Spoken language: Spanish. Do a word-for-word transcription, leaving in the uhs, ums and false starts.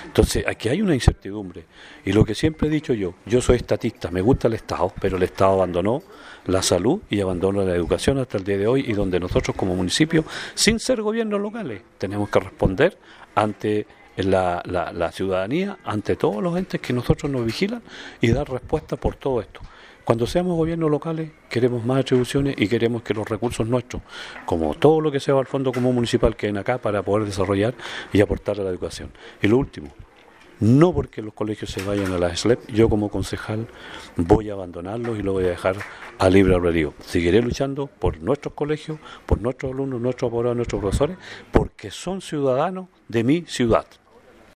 Entonces, aquí hay una incertidumbre. Y lo que siempre he dicho yo, yo soy estatista, me gusta el Estado, pero el Estado abandonó la salud y abandonó la educación hasta el día de hoy, y donde nosotros como municipio, sin ser gobiernos locales, tenemos que responder ante la, la, la ciudadanía, ante todos los entes que nosotros nos vigilan, y dar respuesta por todo esto. Cuando seamos gobiernos locales queremos más atribuciones y queremos que los recursos nuestros, como todo lo que se va al Fondo Común Municipal, queden acá para poder desarrollar y aportar a la educación. Y lo último, no porque los colegios se vayan a la S L E P, yo como concejal voy a abandonarlos y lo voy a dejar a libre albedrío. Seguiré luchando por nuestros colegios, por nuestros alumnos, nuestros apoderados, nuestros profesores, porque son ciudadanos de mi ciudad.